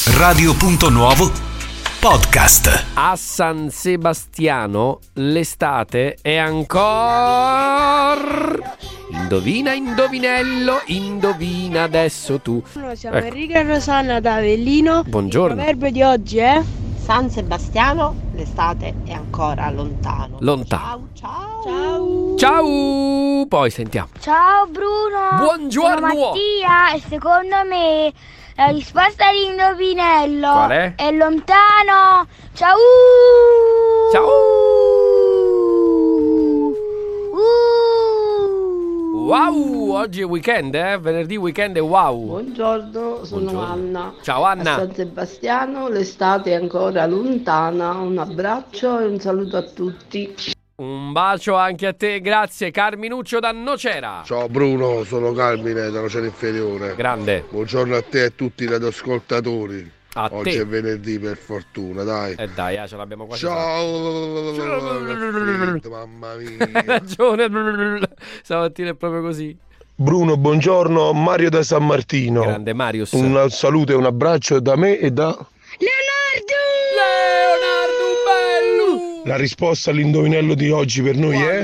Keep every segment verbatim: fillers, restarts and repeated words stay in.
Radio Punto Nuovo Podcast. A San Sebastiano l'estate è ancora. Indovina, indovinello, indovina adesso tu. Noi siamo Ecco. Enrico e Rosanna da Avellino. Buongiorno. Il proverbio di oggi è: San Sebastiano, l'estate è ancora lontano. Lontano. Ciao, ciao. Ciao. Ciao. Poi sentiamo. Ciao Bruno. Buongiorno. Sono Mattia e secondo me la risposta all'indovinello Qual è? è lontano. Ciao. Ciao. Uh. Wow, oggi è weekend, eh? Venerdì weekend è wow. Buongiorno, sono Buongiorno. Anna. Ciao A Anna. San Sebastiano l'estate è ancora lontana. Un abbraccio e un saluto a tutti. Un bacio anche a te, grazie. Carminuccio da Nocera. Ciao Bruno, sono Carmine da Nocera Inferiore. Grande. Buongiorno a te e a tutti i radioascoltatori. A Oggi te. è venerdì per fortuna, dai. Eh dai, eh, ce l'abbiamo quasi fatta. Ciao. Mamma mia. Hai ragione. Stamattina è proprio così. Bruno, buongiorno, Mario da San Martino. Grande Marius. Un saluto e un abbraccio da me e da... Leonardo. Leonardo bello. La risposta all'indovinello di oggi per noi è...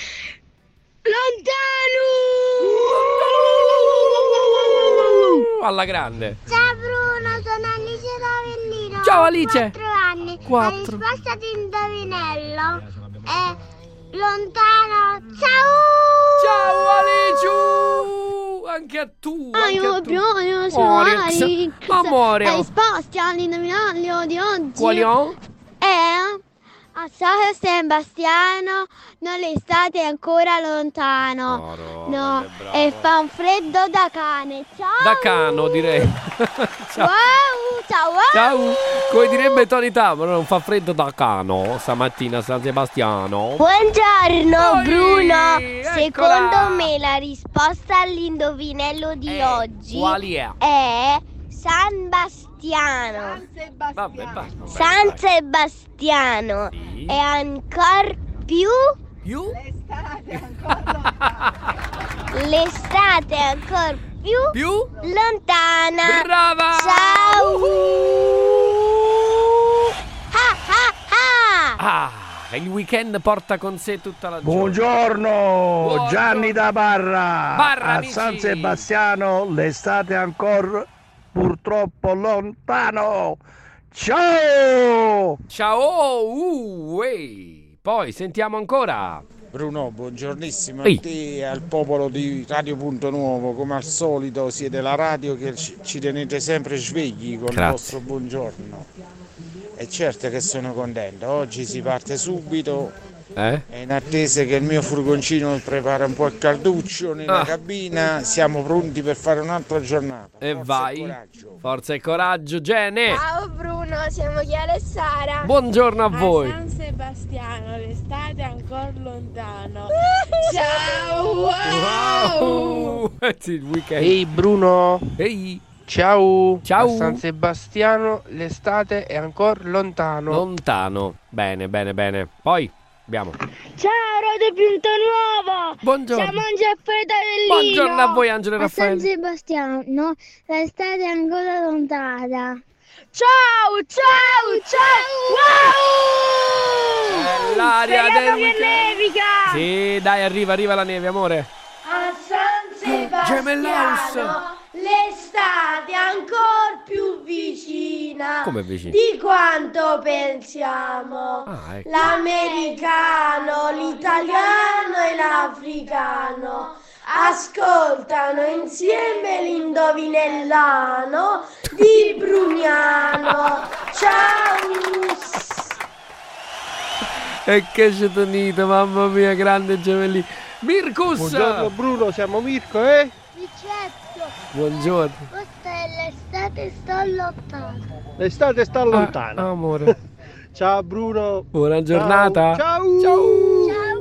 Lontano. Alla grande. Ciao Bruno, sono Alice da Avellino. Ciao, Ho Alice. quattro anni. Quattro. La risposta all'indovinello è lontano. Ciao. Ciao Alice. Anche a tu. Anche a tu. io sono Alex. Amore. La risposta all'indovinello di oggi Quali ho? è a San Sebastiano, non l'estate è ancora lontano. Oh, No, che bravo. e fa un freddo da cane. Ciao. Da cano direi. Ciao. Wow, ciao. wow. Ciao. Come direbbe Tony Tamaro, non fa freddo da cano stamattina a San Sebastiano. Buongiorno Oi, Bruno. eccola. Secondo me la risposta all'indovinello di Eh, oggi quali è? è San Bastiano. Vabbè, basta. San Sebastiano Sì. è ancora più Più? l'estate è ancora più Più? lontana. Brava! Ciao. Ah, ah, ah. Ah, il weekend porta con sé tutta la gioia. Buongiorno, Buongiorno. Gianni da Barra. Barra, a amici. San Sebastiano l'estate è ancora purtroppo lontano. Ciao! Ciao! Uh, uè. Poi sentiamo ancora. Bruno, buongiornissimo Ehi. a te e al popolo di Radio Punto Nuovo. Come al solito siete la radio che ci, ci tenete sempre svegli con Grazie. il vostro buongiorno. E certo che sono contento, oggi si parte subito Eh? e in attesa che il mio furgoncino prepara un po' il calduccio nella Ah. cabina, siamo pronti per fare un'altra giornata. E Forza vai. coraggio. Forza e coraggio, Gene. Ciao Bruno, siamo Chiara e Sara. Buongiorno a voi. San Sebastiano, l'estate è ancora lontano. Ciao. Wow. Sì, il weekend. Ehi Bruno, Ehi. ciao! Ciao. A San Sebastiano l'estate è ancora lontano. Lontano. Bene, bene, bene. Poi abbiamo. Ciao Radio Punto Nuovo. Buongiorno. Siamo Angelo Raffaele Avellino. Buongiorno a voi, Angelo e A San Raffaele. Sebastiano, no, l'estate è ancora lontana. Ciao, ciao, ciao! Wow! È l'aria del Speriamo che weekend. nevica! Sì, dai, arriva, arriva la neve, amore. A San Gemellaus. Sebastiano l'estate è ancora più vicina Come vicino? di quanto pensiamo. Ah, ecco. L'americano, l'italiano e l'africano ascoltano insieme l'indovinellano di Brugnano. Ciao! E che cetonito, mamma mia, grande gemellino. Mirkus! Buongiorno Bruno, siamo Mirko, eh? Ricetto, Buongiorno. questa è l'estate sto lontano. L'estate sta lontana. Ah, amore. Ciao Bruno. Buona giornata. Ciao. Ciao. Ciao!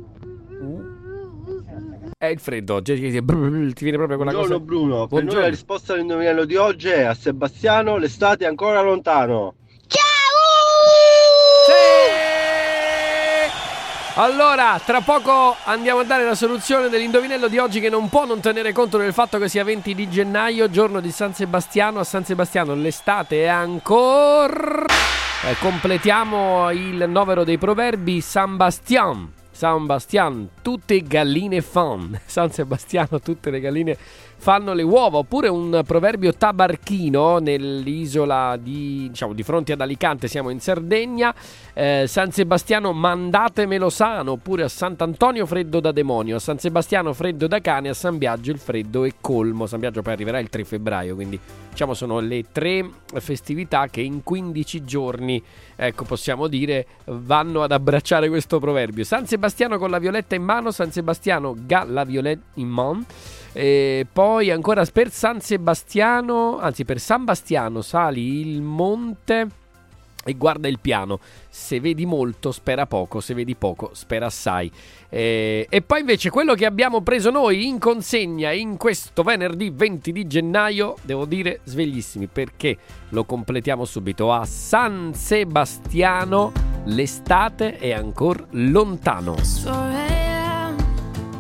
È il freddo oggi, ti viene proprio quella Buongiorno cosa. Bruno, per Buongiorno. noi la risposta all'indovinello di oggi è a Sebastiano l'estate è ancora lontano. Sì! Allora, tra poco andiamo a dare la soluzione dell'indovinello di oggi, che non può non tenere conto del fatto che sia venti di gennaio, giorno di San Sebastiano. A San Sebastiano l'estate è ancora... Eh, completiamo il novero dei proverbi. San Bastian, San Bastian, tutte galline fan. San Sebastiano, tutte le galline fanno le uova. Oppure un proverbio tabarchino nell'isola di, diciamo, di fronte ad Alicante, siamo in Sardegna. eh, San Sebastiano mandatemelo sano. Oppure a Sant'Antonio freddo da demonio, a San Sebastiano freddo da cane, a San Biagio il freddo è colmo. San Biagio poi arriverà il tre febbraio, quindi diciamo sono le tre festività che in quindici giorni, ecco, possiamo dire, vanno ad abbracciare questo proverbio. San Sebastiano con la violetta in mano, San Sebastiano ga la violetta in mano. E poi ancora per San Sebastiano, anzi per San Bastiano sali il monte e guarda il piano. Se vedi molto spera poco, se vedi poco spera assai. E, e poi invece quello che abbiamo preso noi in consegna in questo venerdì venti di gennaio, devo dire sveglissimi, perché lo completiamo subito. A San Sebastiano l'estate è ancora lontano.